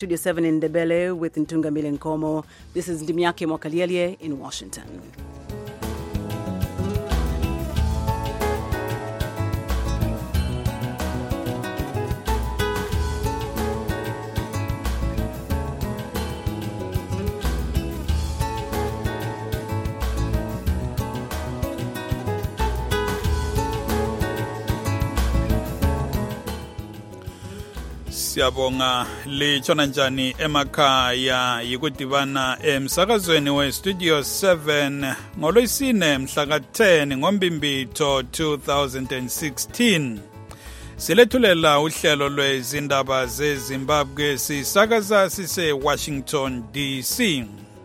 Studio 7 in Ndebele with Ntungamile Nkomo. This is Ndimiake Mwakalielye in Washington. Siyabonga litshona njani emakhaya yikudibana emsakazweni we Studio 7 ngolwesine mhla ka-10 ngoMbimbitho 2016. Silethulela uhlelo lwezindaba zeZimbabwe sisakaza sise Washington DC.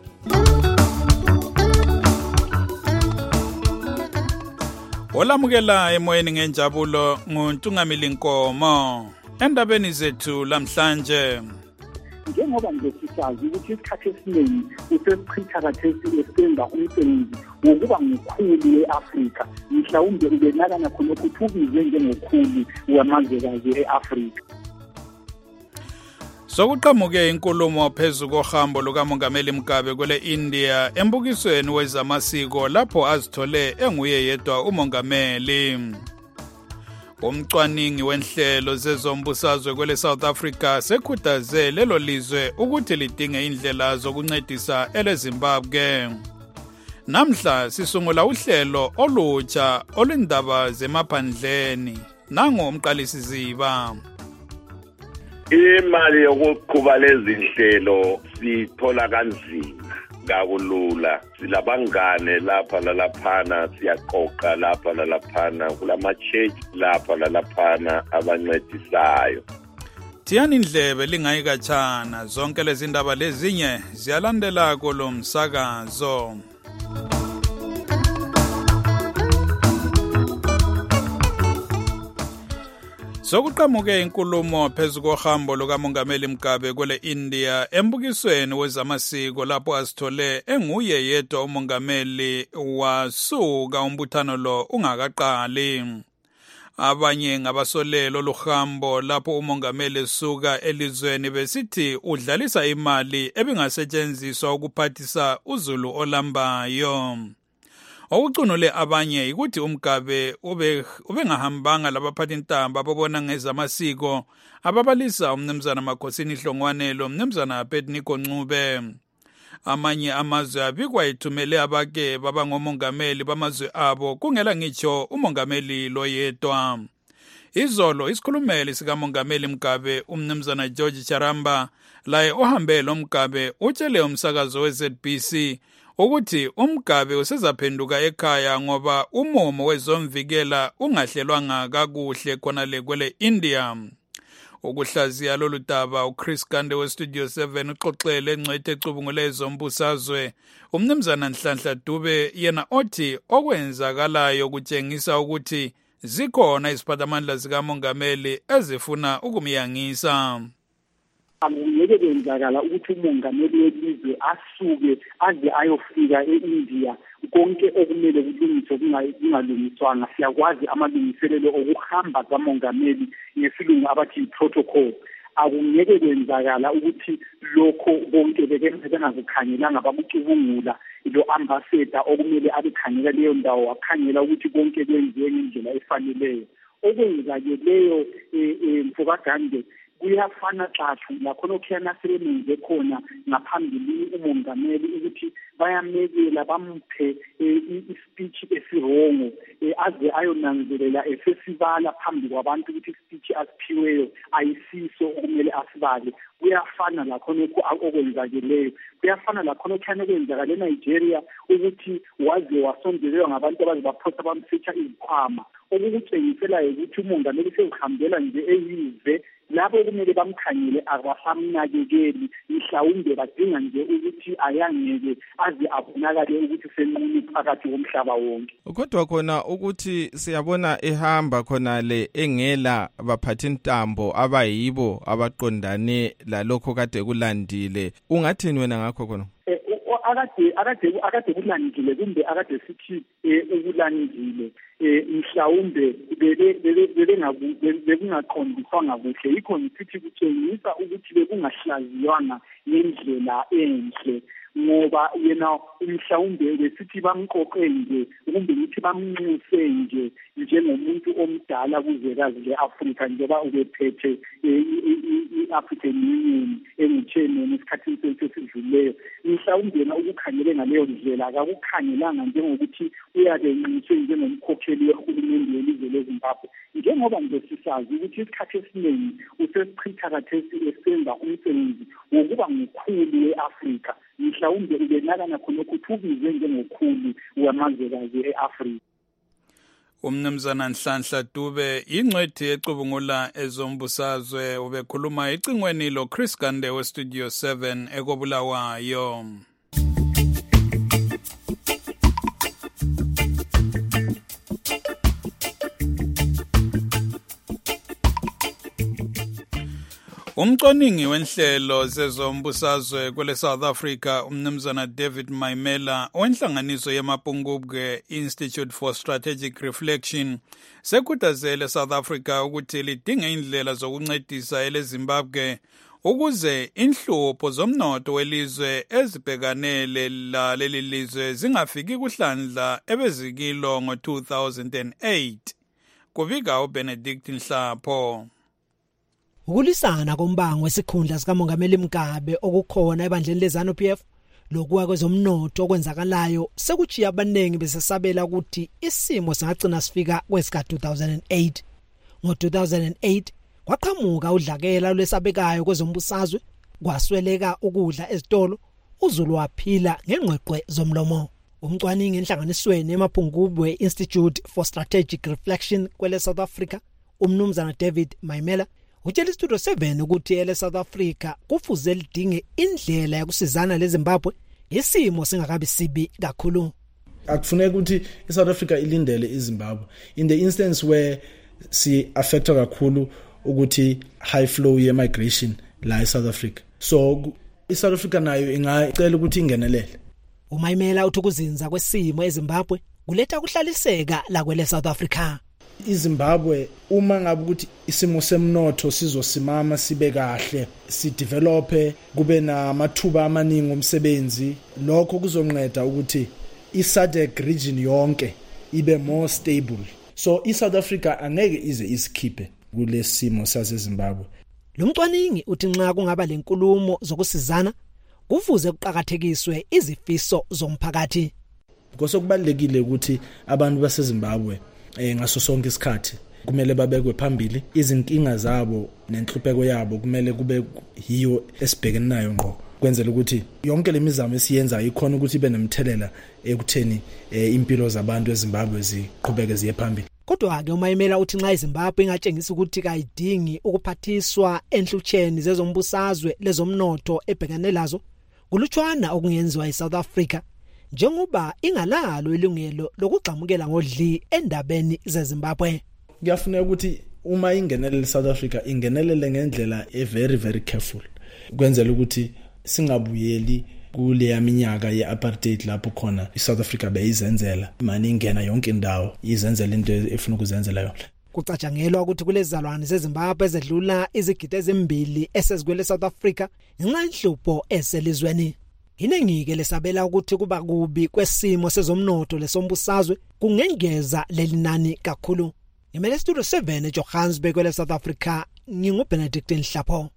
Olamukela emoyeni ngenjabulo nguNtungamile Nkomo. Endabeni zethu lamhlanje, njengoba nje sisazi ukuthi isikhathi esiningi usesichitha kathesi esenza umsebenzi wokuba ngukhulu we-Afrika, mhlawumbe ubenakana khonokho ukuthi ubizwe njengokhulu wamazwekazi e-Afrika. sokuqhamuke inkulumo phezu kohambo lukaMongameli Mugabe kwele India embukisweni wezamasiko lapho azithole enguye yedwa umongameli. Umcwaningi wenhlelo zezombusazwe kwele South Africa sekhuthaze lelo lizwe ukuthi lidinge indlela zokuncedisa eleZimbabwe. Namhla sisungula uhlelo olutsha olundaba zemaphandleni. Nango umqalisi Ziba. Imali yokuqhuba lezi zinhlelo sithola kanzima kakulula. Silabangane lapha nalaphana, siyaqoqa lapha nalaphana, kulama-church lapha nalaphana abancedisayo. Thiyani indlebe lingayikatshana, zonke lezi ndaba lezinye ziyalandela kulo msakazo. Sokuqhamuke inkulumo phezu kohambo lukaMongameli Mugabe kwele India embukisweni wezamasiko lapho azithole enguye yedwa umongameli wasuka umbuthano lo ungakaqali. Abanye ngabasolelo lohambo lapho umongameli esuka elizweni besithi udlalisa imali ebingasetshenziswa ukuphathisa uZulu olambayo. Okucunule abanye ukuthi uMgabe ubengahambanga labaphathi intamba babona ngezamasiko ababalisa umnumzana Makhosini Hlongwanelo, umnumzana Abednego Ncube. Amanye amazwe abikwa ithumele abake baba ngomongameli bamazwe abo kungela ngitsho umongameli lo yedwa. Izolo isikhulumeli sikaMongameli Mugabe umnumzana George Charamba laye ohambe lo Mugabe utshele umsakazo weZBC ukuthi uMgabe usezaphenduka ekhaya ngoba umumo wezomvikela ungahlelwanga kakuhle khona le kwele India. Ukuhlaziya lolu daba uChris Kande weStudio 7 uxoxele engcwethe ecubungule zombusazwe umnumzana Nhlanhla Dube yena othi okwenzakalayo kutshengisa ukuthi zikhona iziphathamandla zikaMongameli ezifuna ukumyangisa. Akungeke kwenzakala ukuthi umongameli welizwe asuke aze ayofika e-India konke okumele kulungiswe kungalungiswanga. Siyakwazi amalungiselelo okuhamba kamongameli ngesilungu abathi i-protocol. Akungeke kwenzakala ukuthi lokho bonke bengazikhangelanga bakucubungula lo ambassador okumele abekhangela leyo ndawo wakhangela ukuthi konke kwenziwe ngendlela efaneleyo. Okwenzakeleyo mfokagande kuyafana xathu lakhona okhiyana sebenze khona ngaphambili umongameli ukuthi bayamekela bamuphe i-speech esirongo aze ayonanzelela esesibala phambi kwabantu ukuthi i-speech asiphiweyo ayisiso okumele asibale. Kuyafana lakhona okwenzakeleyo, kuyafana lakhona okhiyana kwenzakala eNigeria ukuthi waze wasondelelwa ngabantu abazibaphosa bamsearcha izikhwama, okukutshengiselayo ukuthi umongameli sehambela nje eyize labo kumele bamkhangele abasamnakekeli, mhlawumbe badinga nje ukuthi ayangeke aze abonakale ukuthi senqunu phakathi komhlaba wonke. Kodwa khona ukuthi siyabona ehamba khona le engela baphathi intambo abayibo abaqondane lalokho kade kulandile, ungathini wena ngakho khona? Akade kulandile kumbe akade sithi ukulandile mhlawumbe bekungaqondiswanga kuhle, yikho ngithi kutshengisa ukuthi bekungahlaziywana ngendlela enhle, ngoba yena mhlawumbe besithi bamqoqe nje kumbe ngithi bamnxuse nje njengomuntu omdala kuzwekazi le-Afrika njengoba ubephethe i-African Union engutsheni esikhathini sesidluleyo. Mhlawumbe yena ukukhangele ngaleyo ndlela akakukhangelanga njengokuthi uyabenxuswe njengomkhokheli wehulumende yelizwe leZimbabwe, njengoba nje sisazi ukuthi isikhathi esiningi usesichitha khathesi esenza umsebenzi wokuba ngukhulu we-Afrika. Mhlawumbe ubenakana khonokho ukuthi ubizwe njengokhulu wamazwekazi e-Afrika. Umnumzana Nhlanhla Dube ingcwethi ecubungula ezombusazwe ubekhuluma icingweni lo Chris Gande we Studio 7 ekobulawayo. Umcwaningi wenhlelo zezombusazwe kwele South Africa umnumzana David Maimela wenhlanganiso yamapungubwe Institute for Strategic Reflection sekhuthazele South Africa ukuthi lidinge indlela zokuncedisa eleZimbabwe ukuze inhlupho zomnotho welizwe ezibhekanele leli lizwe zingafiki kuhlandla ebezikilo ngo-2008. Kubika uBenedict Nhlapho. Ukulisana kombango wesikhundla sikamongameli Mugabe okukhona ebandleni leZANU-PF lokuwa kwezomnotho okwenzakalayo sekuchiya abanengi besesabela ukuthi isimo singagcina sifika kwesika 2008. Ngo-2008 kwaqhamuka udlakela lwesabekayo kwezombusazwe, kwasweleka ukudla ezitolo, uZulu waphila ngengqeqwe zomlomo. Umcwaningi enhlanganisweni emaphungubwe Institute for Strategic Reflection kwele South Africa umnumzana David Maimela utshela iStudio 7 ukuthi ele South Africa kufuze lidinge indlela yokusizana leZimbabwe isimo singakabi sibi kakhulu. Akufuneka ukuthi iSouth Africa ilindele iZimbabwe in the instance where si affecta kakhulu ukuthi high flow ye migration la eSouth Africa. So iSouth Africa nayo ingacela ukuthi ingenelele. uMaimela uthi ukuzinza kwesimo eZimbabwe kuletha kuhlaliseka la kwele South Africa. iZimbabwe uma ngabe ukuthi isimo semnotho sizosimama sibe kahle, si develope, kube namathuba amaningi omsebenzi, lokho kuzonceda ukuthi iSADC region yonke ibe more stable. So iSouth Africa angeke ize isikhiphe kulesimo saseZimbabwe. Lo mcwaningi uthi nxa kungaba lenkulumo zokusizana kufuze kuqhakathekiswe izifiso zomphakathi. Because kubalekile ukuthi abantu baseZimbabwe ngaso sonke isikhathi kumele babekwe phambili, izinkinga zabo nenhlupheko yabo kumele kube hiyo esibhekene nayo ngqo, kwenzela ukuthi yonke lemizamo esiyenza ikhona ukuthi ibe nemthelela ekutheni impilo zabantu eZimbabwe ziqhubeke ziye phambili. Kodwa ke uMaimela uthi nxa iZimbabwe ingatshengisa ukuthi kayidingi ukuphathiswa enhlutsheni zezombusazwe lezomnotho ebhekane lazo, kulutshwana okungenziwa eSouth Africa njengoba ingalalo ilungelo lokugxamukela ngodli endabeni zeZimbabwe. Kuyafuneka ukuthi uma ingenelele South Africa ingenelele ngendlela very very careful, kwenzela ukuthi singabuyeli kule yaminyaka yeapartheid lapho khona iSouth Africa beyizenzela imani ingena yonke indawo izenzela into efuna ukuzenzela yona. Kucatshangelwa ukuthi kulezizalwane zeZimbabwe ezedlula izigidi ezimbili esezikwele South Africa ngenxa yenhlupho eselizweni. Inengike lesabela ukuthi kuba kubi kwesimo sezomnotho lesombusazwe kungengeza lelinani kakhulu. Imele Studio 7 eJohannesburg kwele South Africa, nginguBenedict Nhlapho.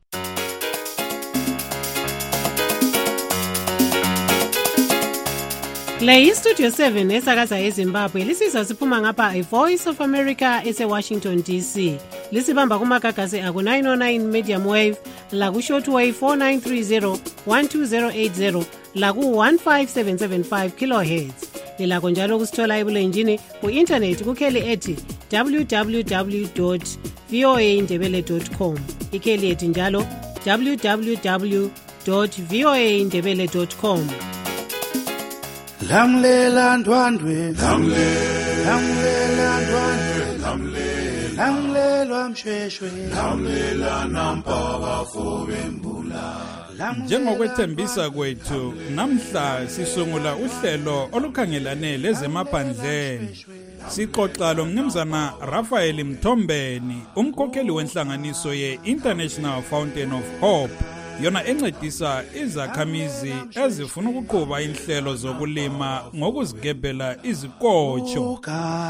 Le Studio 7 esakaza eZimbabwe lisizwa siphuma ngapha iVoice of America eseWashington DC. Lisibamba kumagagasi aku 909 medium wave, la ku shortwave 4930 12080, la ku 15775 kilohertz. Lilakho njalo kusithola ebulenjini ku internet kukheli ethi www.voaindebele.com. Ikheli ethi njalo www.voaindebele.com. Lamlela ndwandwe, lamlela ndwandwe, lamlela mshweshwe, lamlela nampaka fobembula. Njengokwethembisa kwethu namhla sisungula uhlelo olukhangelane lezemaphandleni. Sixoxa lo mnumzana Raphael Mthombeni, umkhokheli wenhlanganiso ye-International Fountain of Hope, yona encedisa izakhamizi ezifuna ukuqhuba inhlelo zokulima ngokuzigebhela izikotsho.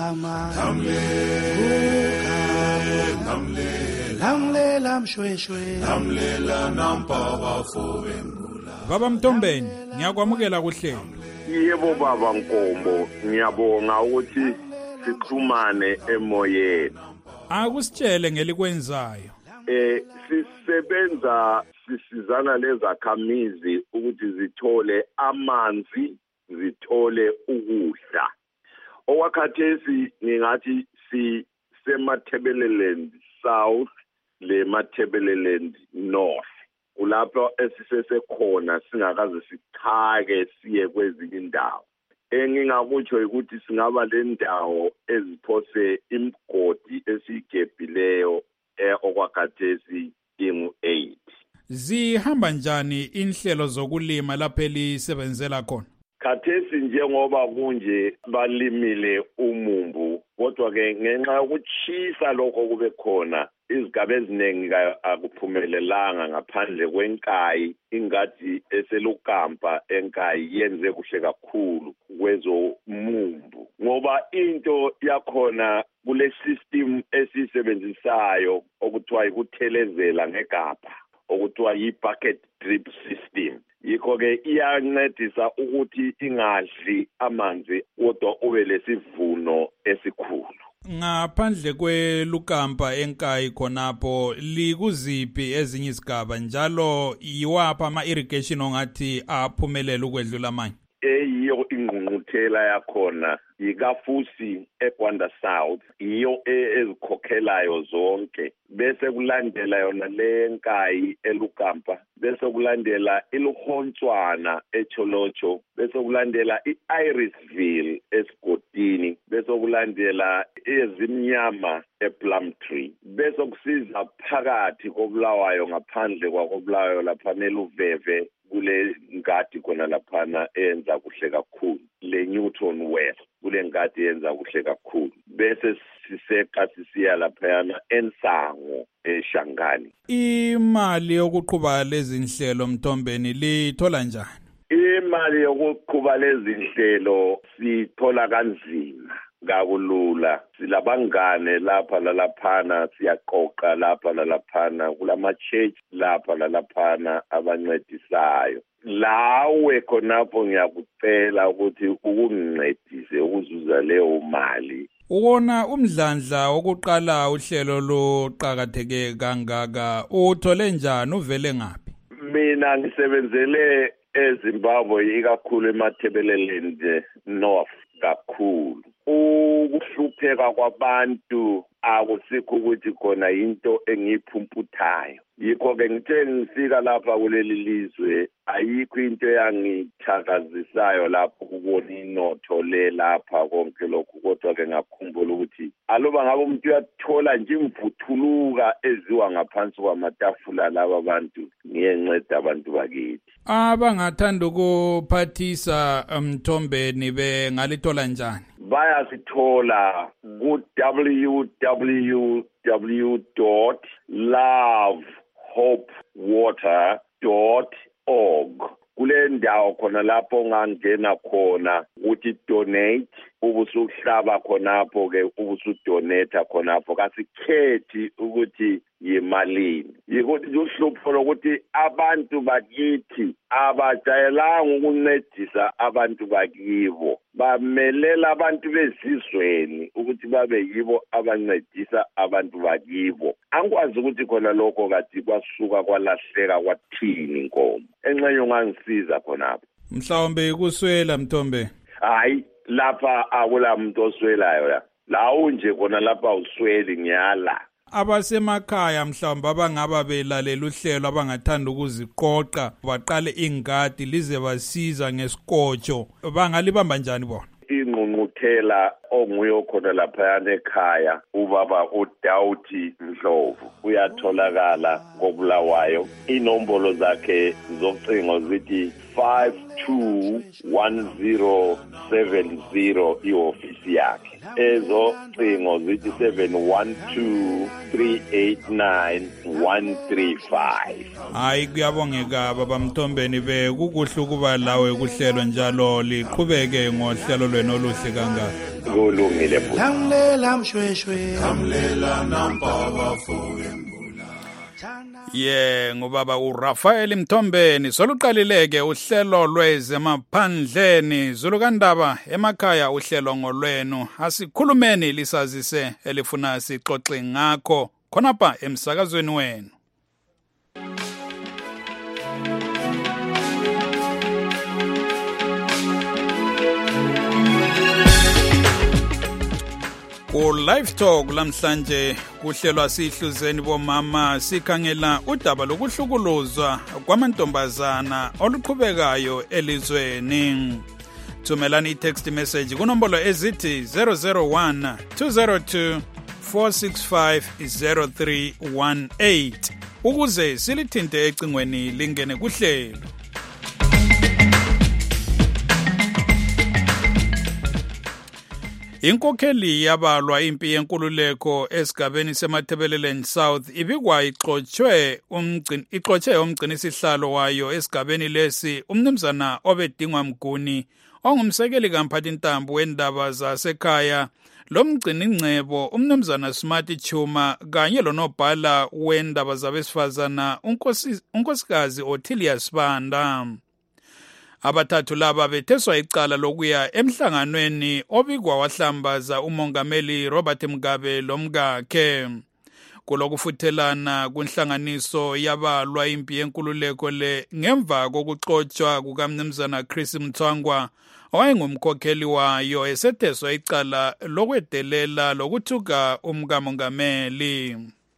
Lamlela mshweshwe, lamlela nampaba fobembula. Baba Mthombeni, ngiyakwamukela kuhlelo. Yebo baba Nkombo, ngiyabonga ukuthi sixhumane emoyeni. Akusitshele ngelikwenzayo. Sisebenza sisizana lezakhamizi ukuthi zithole amanzi, zithole ukudla. Owakhathesi ngingathi semathebeleland South le Mathebeleland North. Kulapho esisesekhona singakaze sichake siye kwezinye indawo. Engingakutsho ukuthi singaba le ndawo eziphose imigodi esigebhileyo okwakhathesi ingu-8. Zihamba njani inhlelo zokulima lapho elisebenzela khona? Khathesi njengoba kunje balimile umumbu, kodwa ke ngenxa yokuchisa lokho kube khona izigaba eziningi akuphumelelanga ngaphandle kwenkayi. Ingadi eselukampa enkayi yenze kuhle kakhulu kwezomumbu, ngoba into yakhona kule system esisebenzisayo okuthiwa ikuthelezela ngegabha, okuthiwa yi-bucket drip system. Yikho ke iyancedisa ukuthi ingadli amanzi kodwa ube lesivuno esikhulu. Ngaphandle kwelukampa enkayi khonapho likuziphi ezinye izigaba njalo yiwapha ama-irrigation ongathi aphumelela ukwedlula amanye? Eyiyo ingqungquthela yakhona yikafusi eGwanda South, iyo ezikhokhelayo zonke, bese kulandela yona lenkayi elukampa, bese kulandela iluhontswana eCholocho, bese kulandela iIrisville esigodini, bese kulandela ezimnyama ePlumtree, bese kusiza phakathi koBulawayo ngaphandle kwakoBulawayo lapha neluveve kule ngadi khona laphana enza kuhle kakhulu, le Newton West kule ngadi yenza kuhle kakhulu, bese siseka sisiya laphana eNsango eShangani. Imali yokuqhuba lezi nhlelo Mthombeni lithola njani? Imali yokuqhuba lezi nhlelo sithola kanzima kakulula. Silabangane lapha lalaphana, siyaqoqa lapha lalaphana, kulama-church lapha lalaphana abancedisayo. Lawe khonapho ngiyakucela ukuthi ukungincedise ukuzuza leyo mali. Uwona umdlandla wokuqala uhlelo loqhakatheke kangaka uthole njani, uvele ngaphi? Mina ngisebenzele eZimbabwe ikakhulu eMathebeleland North kakhulu. Ukuhlupheka kwabantu akusikho ukuthi khona into engiyiphumputhayo. Yikho-ke ngithe ngifika lapha kuleli lizwe ayikho into yangithakazisayo lapho ukubona inotho le lapha konke lokhu, kodwa-ke ngakhumbula ukuthi aloba ngabe umuntu uyathola nje imvuthuluka eziwa ngaphansi kwamatafula laba abantu ngiyenceda abantu bakithi. Abangathanda ukuphathisa Mthombeni bengalithola njani? Bayasithola ku www.lovehopewater.org. Kule ndawo khona lapho ongangena khona uthi donate, ubusuhlaba khonapho ke ubusudonate khonapho. Kasikhethi ukuthi yimalini. Yikuthi uhlupho lokuthi abantu bakithi abajayelanga ukuncedisa abantu bakibo, bamelela abantu bezizweni ukuthi babe yibo abancedisa abantu bakibo. Angikwazi ukuthi khona lokho kathi kwasuka kwalahleka kwathini Nkomo. Enxenye ungangisiza khonapho. Mhlawumbe kuswela Mthombe? Hayi, lapha akula muntu oswelayo la unje khona lapha usweli ngiyala. Abasemakhaya mhlawumbe abangaba belalela uhlelo abangathanda ukuziqoqa baqale ingadi lize basiza ngesikotsho, bangalibamba njani bona? Ingqungquthela onguye khona lapha ekhaya ubaba uDawuthi Mdlovu uyatholakala koBulawayo. Inombolo zakhe zocingo zithi 521070 iofisi yakhe. Ezo cingo zithi 712-389-135. Hayi kuyabongeka baba Mthombeni kukuhle ukuba lawe kuhlelo njalo liqhubeke ngohlelo lwenu oluhle kangaka. Kulungile futhi. Lamlela mshweshwe, lamlela nampa bafowenu. Ngubaba uRafael Mthombeni soluqalileke uhlelo lwezemaphandleni Zulukandaba emakhaya uhlelo ngolwenu asikhulumeni lisazise elifuna sixoxe ngakho khonapha emsakazweni wenu. Ku live talk lamhlanje kuhlelwa sihluzeni bomama sikhangela udaba lokuhlukuluzwa kwamantombazana oluqhubekayo elizweni. Thumelani text message kunombolo ezithi 001 202 465 0318 ukuze silithinte ecingweni lingene kuhlelo. Inkokheli yabalwa impi yenkululeko esigabeni semathebeleleni South ibikwa ixotshe umgcinisihlalo wayo esigabeni lesi umnumzana obedingwa Mguni ongumsekeli kamphathintambo wendaba zasekhaya lomgcini ngcebo umnumzana Smart Chuma kanye lonobhala wendaba zabesifazana unkosikazi Othilia Sibanda. Abathathu laba betheswa icala lokuya emhlanganweni obikwa wahlambaza umongameli Robert Mugabe lomkakhe. Kulokufuthelana kunhlanganiso yabalwa impi yenkululeko le ngemva kokuxotshwa kukamnumzana Chris Mthwangwa owayengumkhokheli wayo esetheswa icala lokwedelela lokuthuka umkamongameli.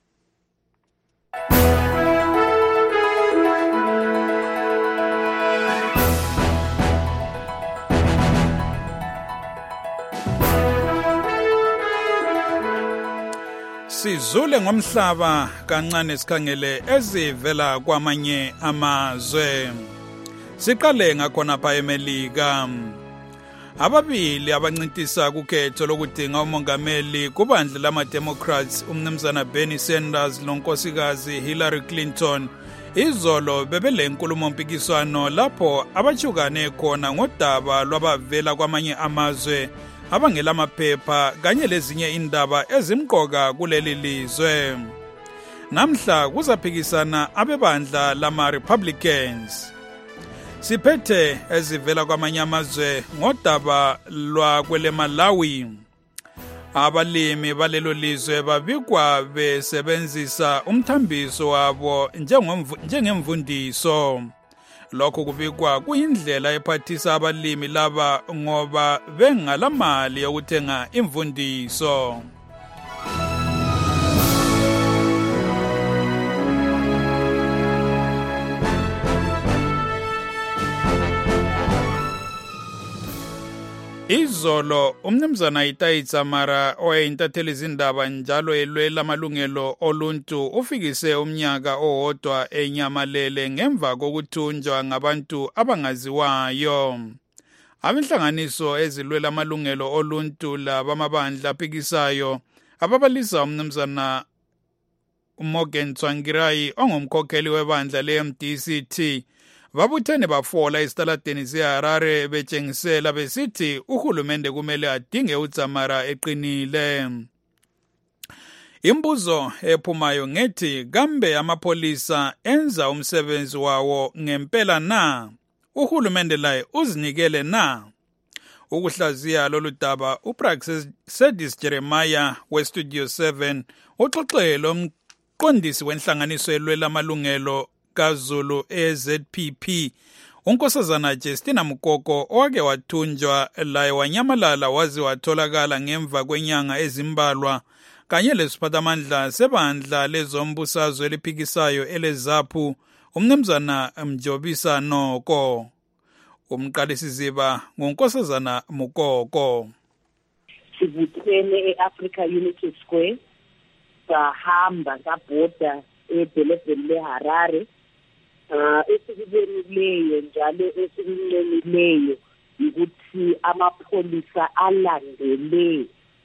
Sizule ngomhlaba kancane sikhangele ezivela kwamanye amazwe. Siqale ngakhona pha eMelika. Ababili abancintisa kukhetho lokudinga umongameli kubandla lama-Democrats umnumzana Bernie Sanders lonkosikazi Hillary Clinton izolo bebele nkulumo mpikiswano lapho abachukane khona ngodaba lwabavela kwamanye amazwe abangela amaphepha kanye lezinye indaba ezimqoka kuleli lizwe. Namhla kuzaphikisana abebandla lama-Republicans. Siphethe ezivela kwamanye amazwe ngodaba lwakwele Malawi. Abalimi balelo lizwe babikwa besebenzisa umthambiso wabo njengemvundiso. Lokho kubikwa kuyindlela ephathisa abalimi laba ngoba bengalamali yokuthenga imvundiso. Izolo umnumzana Itaitsa Mara oyintatheli izindaba njalo elwela amalungelo oluntu ufikise umnyaka owodwa enyamalele ngemva kokuthunjwa ngabantu abangaziwayo. Abenhlanganiso ezilwela amalungelo oluntu labamabandla aphikisayo ababalisa umnumzana Morgan Tsvangirai ongumkhokheli webandla le-MDCT babuthene bafola esitaladeni seHarare betshengisela besithi uhulumende kumele adinge uTsamara eqinile. Imbuzo ephumayo ngethi kambe amapholisa enza umsebenzi wawo ngempela na? Uhulumende laye uzinikele na? Ukuhlaziya lolu daba uPraxedis Jeremiah weStudio 7 uxoxe lomqondisi wenhlanganiso elwela amalungelo kaZulu eZPP unkosazana Justina Mkoko owake wathunjwa laye wanyamalala waze watholakala ngemva kwenyanga ezimbalwa kanye lesiphathamandla sebandla lezombusazwe eliphikisayo eleZAPU umnumzana Mjobisa Noko. Umqalisiziba ngunkosazana Mkoko. Sibuthene eAfrica Unity Square sahamba sabhoda edolobheni leHarare esikubonileyo njalo esikuncenileyo ukuthi amapholisa alandele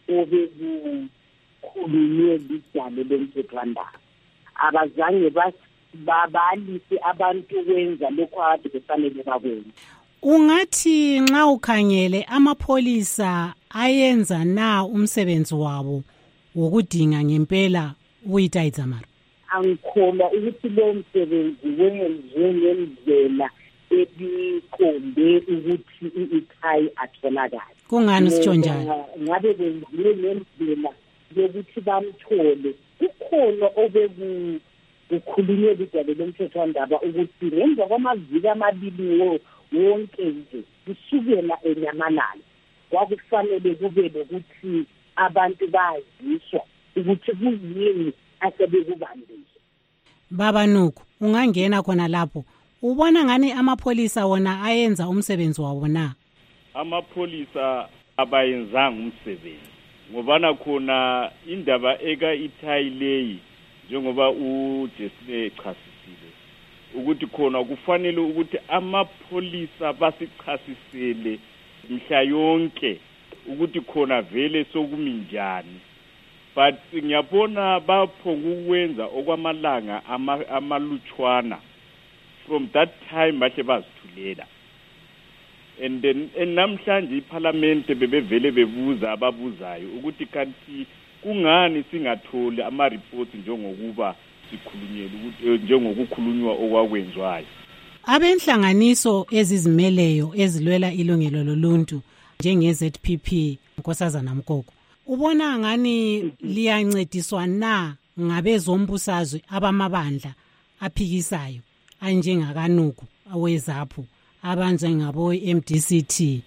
obekukhulunywe lidale lomthethwandaba. Abazange babalise abantu kwenza lokho akade befanele bakwenza. Ungathi nxa ukhangele amapholisa ayenza na umsebenzi wabo wokudinga ngempela uYitai Dzamara? Angikholwa ukuthi lo msebenzi wenziwe ngendlela ebikhombe ukuthi uYitai atholakale. Kungani sitsho njalo? Ngabe benziwe ngendlela yokuthi bamthole. Kukhona obekukhulunywe lidale lomthethwandaba ukuthi ngemva kwamaviki amabili wonke nje kusukela eNyamalala kwakufanele kube lokuthi abantu baziswa ukuthi kuyini asebekubambile. Baba Nuku, ungangena khona lapho. Ubona ngani amapholisa wona ayenza umsebenzi wabo na? Amapholisa abayenzanga umsebenzi ngobana khona indaba eka Yitai leyi njengoba uJesile echasisile ukuthi khona kufanele ukuthi amapholisa basichasisele mhla yonke ukuthi khona vele sokuminjani. But ngiyabona baphongukwenza okwamalanga amalutshwana. From that time bahle bazithulela. And then namhlanje iParliament bebevele bebuza ababuzayo ukuthi kanti kungani singatholi ama reports njengokuba sikhulunyele ukuthi njengokukhulunywa okwakwenzwayo. Abenhlanganiso ezizimeleyo ezilwela ilungelo loluntu njenge-ZPP Nkosazana Mkoko, ubona ngani liyancediswa na ngabezombusazwe abamabandla aphikisayo anjengakaNuku aweZAPU, abanjengabo MDCT,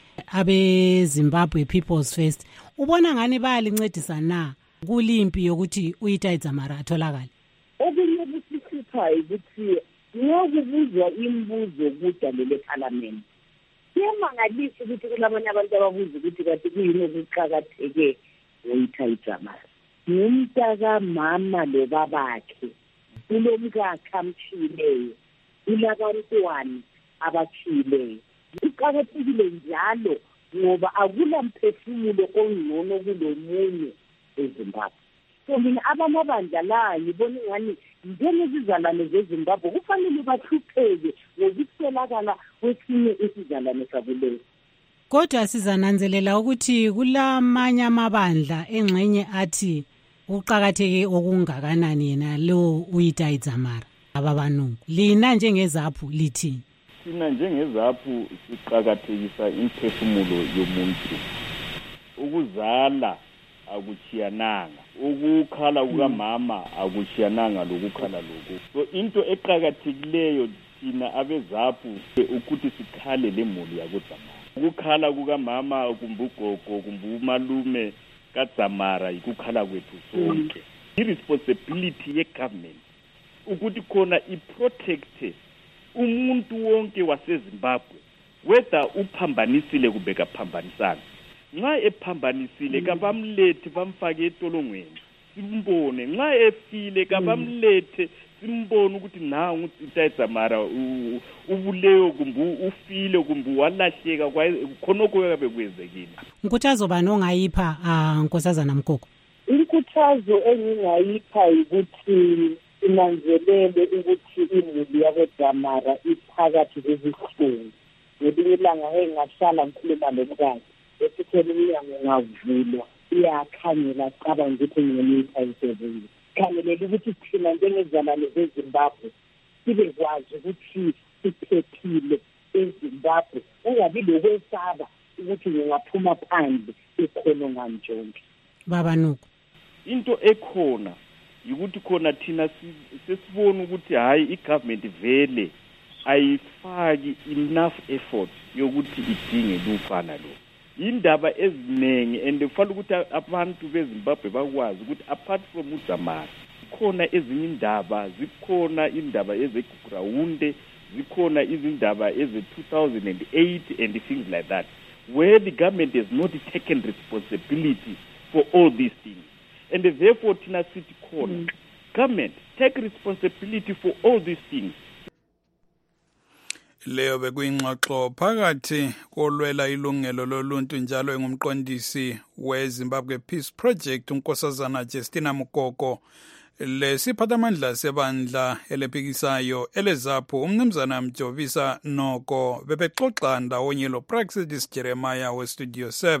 abeZimbabwe People's First? Ubona ngani bayalincedisa na kulimpi yokuthi uYitai Dzamara atholakale? Okunye busisiphayo ukuthi ngiyakubuzwa imibuzo kudale leParliament. Kuyamangalisa ukuthi kulabanye abantu ababuza ukuthi kade kuyini okuqakatheke ngoYitai Dzamara. Ngumntaka mama lobabakhe, kulomkakhe amthiyileyo, kulabantwana abathiyileyo. Kuqakathekile njalo ngoba akula mphefumulo ongcono kulomunye eZimbabwe. So mina abamabandla la ngibona ngani njengezizalwane zeZimbabwe kufanele bahlupheke ngokuswelakala kwesinye isizalwane sakuleyo. Kodwa sizananzelela ukuthi kulamanye amabandla engxenye athi uqakatheke okungakanani yena lo uYitai Dzamara. AbabaNuku, lina njengeZAPU lithi? Sina njengeZAPU siqakathekisa imphefumulo yomuntu. Ukuzala akuchiyananga, ukukhala kukamama akuchiyananga lokukhala lokho. So into eqakathekileyo thina abeZAPU ukuthi sikhale lemuli yakoDzamara. Ukukhala kukamama kumbugogo kumbumalume kaDzamara ikukhala kwethu sonke. I-responsibility ye-government ukuthi khona i-protect umuntu wonke waseZimbabwe whether uphambanisile kumbe kaphambanisana. Nxa ephambanisile kabamlethe bamfake etolongweni simbone, nxa efile kabamlethe simbone ukuthi nangu uYitai Dzamara ubuleyo kumbe ufile kumbe walahleka khonokho yabe kwenzekile. Nkuthazo bani ongayipha Nkosazana Mkoko? Inkuthazo engingayipha ukuthi inanzelele ukuthi imuli yakoDzamara iphakathi kwezihlungu. Ngelinye ilanga engahlala ngikhuluma nomkazi esithele iyango ngavulwa iyakhangela cabanga ukuthi ngiyoyitha isebenzi. Khangelela ukuthi thina njengezizalwane zeZimbabwe sibe kwazi ukuthi siphephile eZimbabwe, ungabi lokwesaba ukuthi ngingaphuma phandle ikhono nganjonke. Baba Nuku, into ekhona ukuthi khona thina sesibona ukuthi hayi igovernment vele ayifaki enough effort yokuthi idinge lufana lo. Indaba ezinengi and kufanele ukuthi abantu beZimbabwe bakwazi ukuthi apart from uDzamara khona ezinye indaba, zikhona indaba ezeGraunde, zikhona izindaba eze-2008 and things like that, where the government has not taken responsibility for all these things. And therefore, Tina City Corner, government, take responsibility for all these things. Leyo bekuyingxoxo phakathi kolwela ilungelo loluntu njalo engumqondisi weZimbabwe Peace Project uNkosazana Justina Mukoko lesiphathamandla sebandla elephikisayo eleZAPHU umnumzana Mjovisa Noko bebexoxa ndawonye lo Praxedis Jeremiah weStudio 7.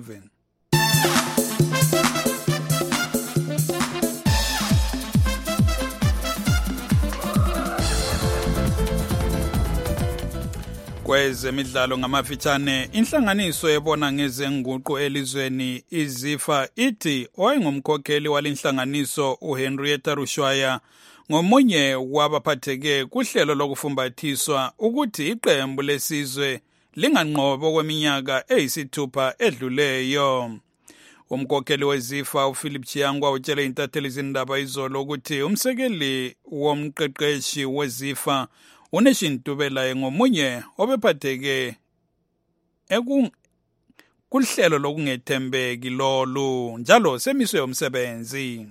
Kwezemidlalo ngamafitshane inhlanganiso ebona ngezenguqu elizweni iZIFA ithi owayengumkhokheli walenhlanganiso uHenrietta Rushwaya ngomunye wabaphatheke kuhlelo lokufumbathiswa ukuthi iqembu lesizwe linganqobo kweminyaka eyisithupha edluleyo. Umkhokheli weZIFA uPhilip Chiyangwa utshele intatheli zindaba izolo ukuthi umsekeli womqeqeshi weZIFA uNation Dubela ngomunye obephatheke kuhlelo lokungethembeki lolu njalo semiswe umsebenzi.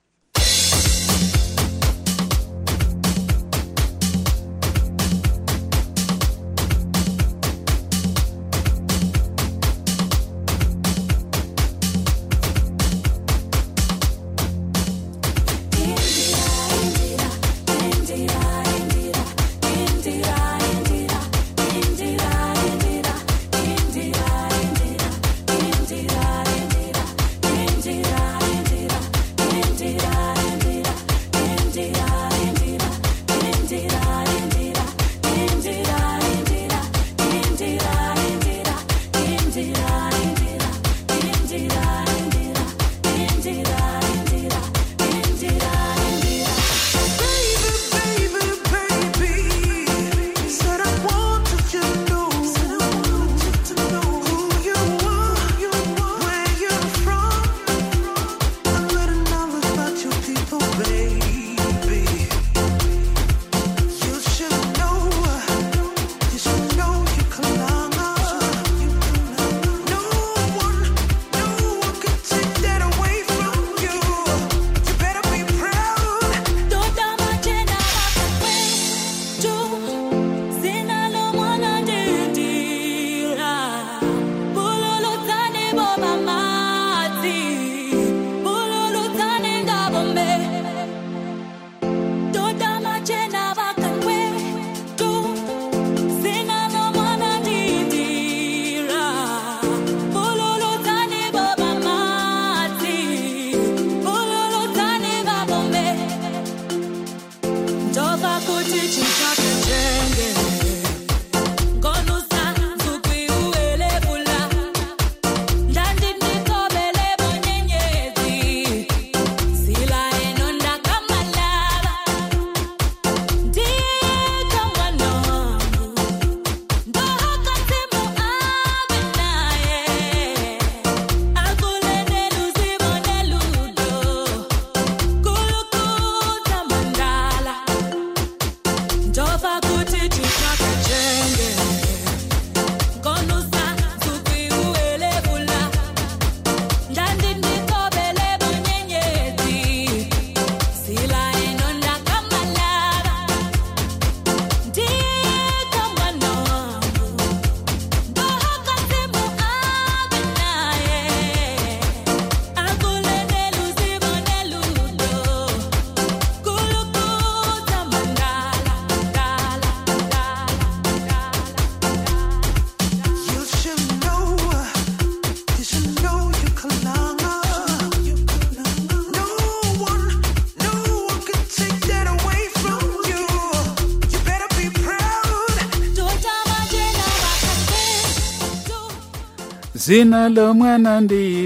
Zina lo mwana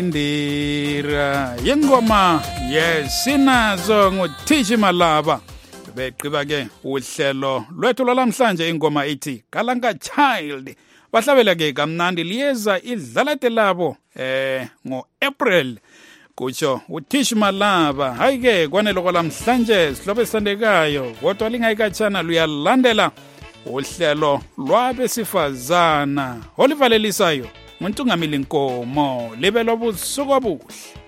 ndindira yengoma yesinazo nguThishi Malaba beqiba ke uhlelo lwethu lwalamhlanje ingoma ithi Kalanga Child bahlabela ke kamnandi liyeza idlalate labo ngo-April kutsho uThishi Malaba. Hayi ke kwanele kwalamhlanje sihlobo esithandekayo kodwa lingayikatshana luyalandela uhlelo lwabesifazana olivalelisayo uNtungamili Nkomo libelo busuku obuhle.